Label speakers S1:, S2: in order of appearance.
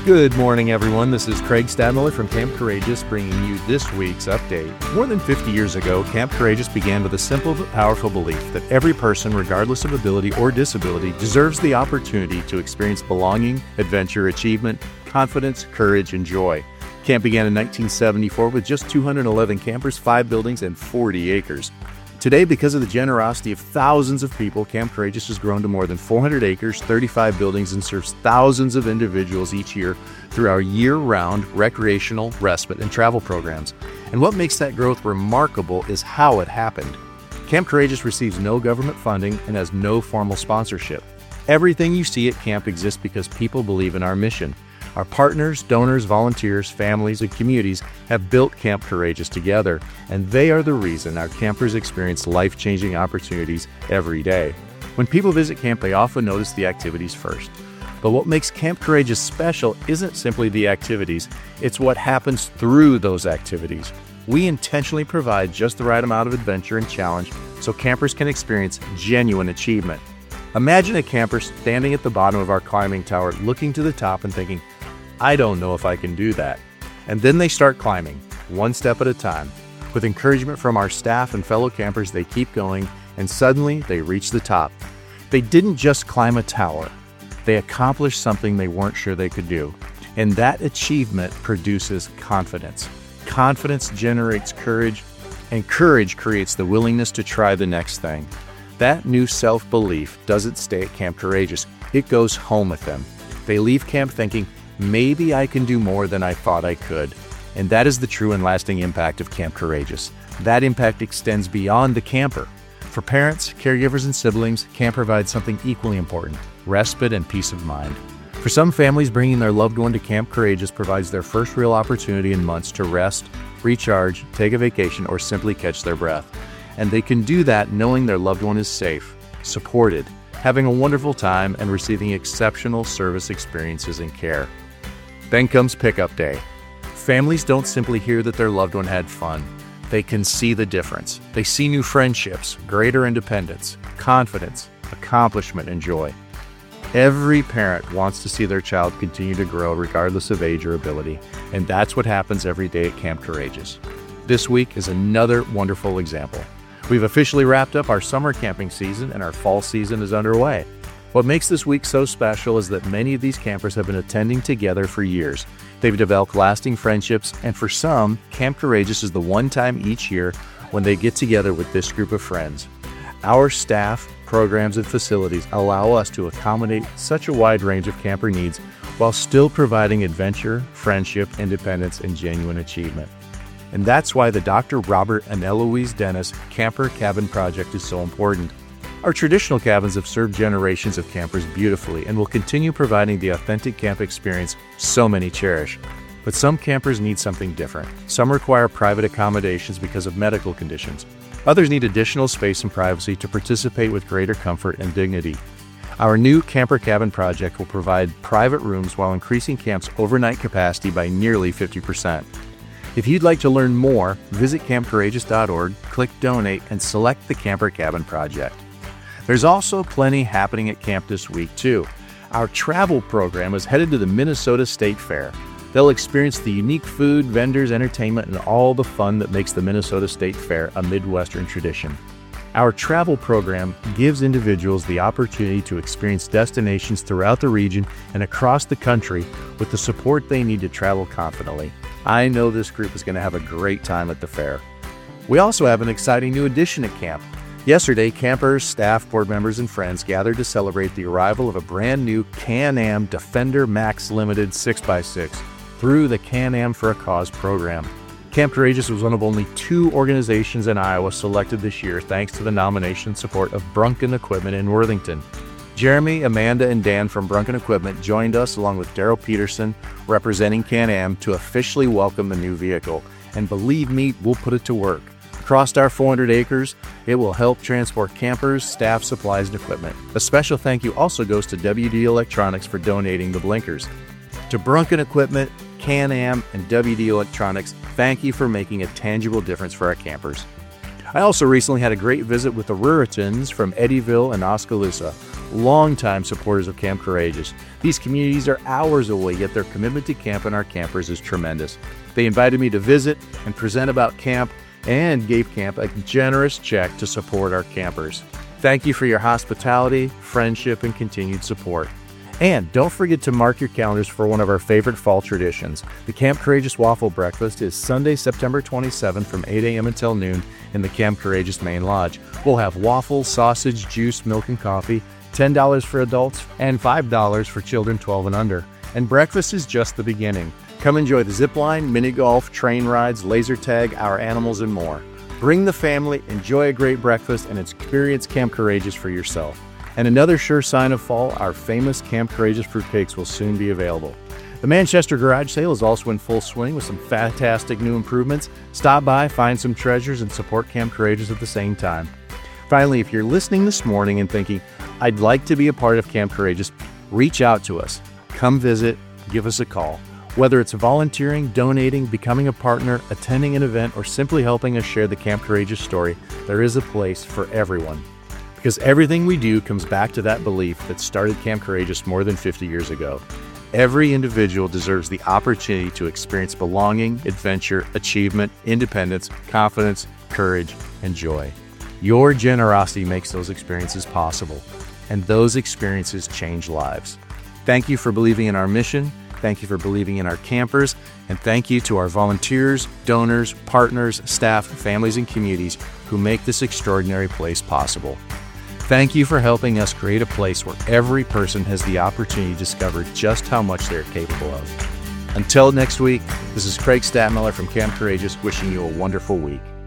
S1: Good morning, everyone. This is Craig Stadmiller from Camp Courageous bringing you this week's update. More than 50 years ago, Camp Courageous began with a simple but powerful belief that every person, regardless of ability or disability, deserves the opportunity to experience belonging, adventure, achievement, confidence, courage, and joy. Camp began in 1974 with just 211 campers, 5 buildings, and 40 acres. Today, because of the generosity of thousands of people, Camp Courageous has grown to more than 400 acres, 35 buildings, and serves thousands of individuals each year through our year-round recreational, respite, and travel programs. And what makes that growth remarkable is how it happened. Camp Courageous receives no government funding and has no formal sponsorship. Everything you see at camp exists because people believe in our mission. Our partners, donors, volunteers, families, and communities have built Camp Courageous together, and they are the reason our campers experience life-changing opportunities every day. When people visit camp, they often notice the activities first. But what makes Camp Courageous special isn't simply the activities, it's what happens through those activities. We intentionally provide just the right amount of adventure and challenge so campers can experience genuine achievement. Imagine a camper standing at the bottom of our climbing tower, looking to the top and thinking, I don't know if I can do that. And then they start climbing, one step at a time. With encouragement from our staff and fellow campers, they keep going, and suddenly they reach the top. They didn't just climb a tower. They accomplished something they weren't sure they could do. And that achievement produces confidence. Confidence generates courage, and courage creates the willingness to try the next thing. That new self-belief doesn't stay at Camp Courageous. It goes home with them. They leave camp thinking, maybe I can do more than I thought I could. And that is the true and lasting impact of Camp Courageous. That impact extends beyond the camper. For parents, caregivers, and siblings, camp provides something equally important: respite and peace of mind. For some families, bringing their loved one to Camp Courageous provides their first real opportunity in months to rest, recharge, take a vacation, or simply catch their breath. And they can do that knowing their loved one is safe, supported, having a wonderful time, and receiving exceptional service experiences and care. Then comes pickup day. Families don't simply hear that their loved one had fun. They can see the difference. They see new friendships, greater independence, confidence, accomplishment, and joy. Every parent wants to see their child continue to grow regardless of age or ability, and that's what happens every day at Camp Courageous. This week is another wonderful example. We've officially wrapped up our summer camping season, and our fall season is underway. What makes this week so special is that many of these campers have been attending together for years. They've developed lasting friendships, and for some, Camp Courageous is the one time each year when they get together with this group of friends. Our staff, programs, and facilities allow us to accommodate such a wide range of camper needs while still providing adventure, friendship, independence, and genuine achievement. And that's why the Dr. Robert and Eloise Dennis Camper Cabin Project is so important. Our traditional cabins have served generations of campers beautifully and will continue providing the authentic camp experience so many cherish. But some campers need something different. Some require private accommodations because of medical conditions. Others need additional space and privacy to participate with greater comfort and dignity. Our new Camper Cabin Project will provide private rooms while increasing camp's overnight capacity by nearly 50%. If you'd like to learn more, visit campcourageous.org, click Donate, and select the Camper Cabin Project. There's also plenty happening at camp this week, too. Our travel program is headed to the Minnesota State Fair. They'll experience the unique food, vendors, entertainment, and all the fun that makes the Minnesota State Fair a Midwestern tradition. Our travel program gives individuals the opportunity to experience destinations throughout the region and across the country with the support they need to travel confidently. I know this group is going to have a great time at the fair. We also have an exciting new addition at camp. Yesterday, campers, staff, board members, and friends gathered to celebrate the arrival of a brand new Can-Am Defender Max Limited 6x6 through the Can-Am for a Cause program. Camp Courageous was one of only 2 organizations in Iowa selected this year thanks to the nomination and support of Brunken Equipment in Worthington. Jeremy, Amanda, and Dan from Brunken Equipment joined us along with Daryl Peterson representing Can-Am to officially welcome the new vehicle. And believe me, we'll put it to work. Across our 400 acres, it will help transport campers, staff, supplies, and equipment. A special thank you also goes to WD Electronics for donating the blinkers. To Brunken Equipment, Can-Am, and WD Electronics, thank you for making a tangible difference for our campers. I also recently had a great visit with the Ruritons from Eddyville and Oskaloosa. longtime supporters of Camp Courageous. These communities are hours away, yet their commitment to camp and our campers is tremendous. They invited me to visit and present about camp and gave camp a generous check to support our campers. Thank you for your hospitality, friendship, and continued support. And don't forget to mark your calendars for one of our favorite fall traditions. The Camp Courageous Waffle Breakfast is Sunday, September 27th from 8 a.m. until noon in the Camp Courageous Main Lodge. We'll have waffles, sausage, juice, milk, and coffee, $10 for adults, and $5 for children 12 and under. And breakfast is just the beginning. Come enjoy the zip line, mini golf, train rides, laser tag, our animals, and more. Bring the family, enjoy a great breakfast, and experience Camp Courageous for yourself. And another sure sign of fall, our famous Camp Courageous fruitcakes will soon be available. The Manchester Garage Sale is also in full swing with some fantastic new improvements. Stop by, find some treasures, and support Camp Courageous at the same time. Finally, if you're listening this morning and thinking, I'd like to be a part of Camp Courageous, reach out to us. Come visit, give us a call. Whether it's volunteering, donating, becoming a partner, attending an event, or simply helping us share the Camp Courageous story, there is a place for everyone. Because everything we do comes back to that belief that started Camp Courageous more than 50 years ago. Every individual deserves the opportunity to experience belonging, adventure, achievement, independence, confidence, courage, and joy. Your generosity makes those experiences possible, and those experiences change lives. Thank you for believing in our mission. Thank you for believing in our campers, and thank you to our volunteers, donors, partners, staff, families, and communities who make this extraordinary place possible. Thank you for helping us create a place where every person has the opportunity to discover just how much they're capable of. Until next week, this is Craig Stadmiller from Camp Courageous wishing you a wonderful week.